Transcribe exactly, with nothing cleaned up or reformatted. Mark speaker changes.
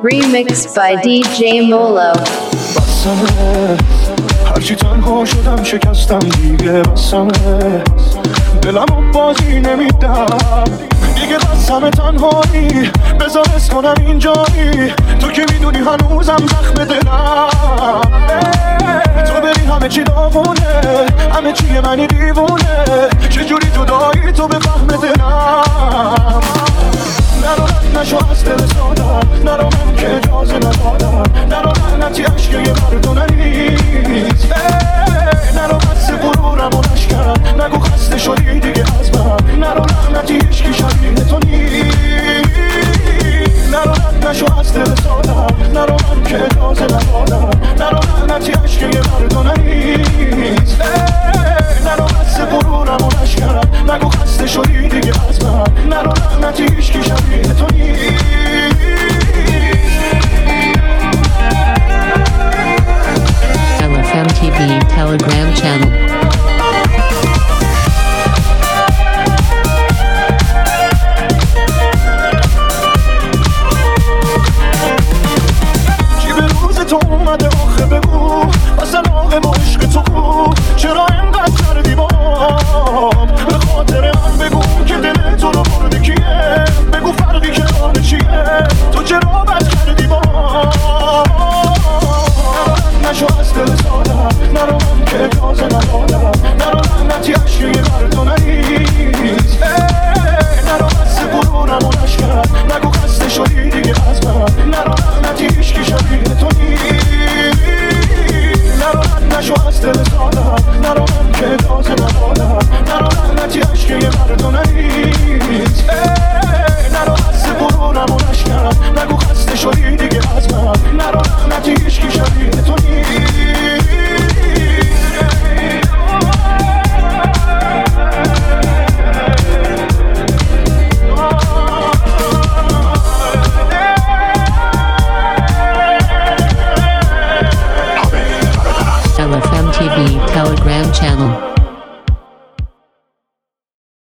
Speaker 1: Remixed by دی جی Molo.
Speaker 2: بسمه هرچی تنها شدم شکستم دیگه بسمه دلمو بازی نمیدم دیگه بسمه تنهایی بذار حس کنم اینجایی تو که میدونی هنوزم زخم دلم تو بری همه چی داغونه همه چی منی دیوونه چجوری تو دایی تو بفهم دلم نرو رد نشو از دل سادم نرو من که اجازه ندادم نرو لعنتی عشقه یه مردونه نیست نرو بس غرورم و نشکن نگو خسته شدی دیگه از من نرو لعنتی عشقی شبیه تو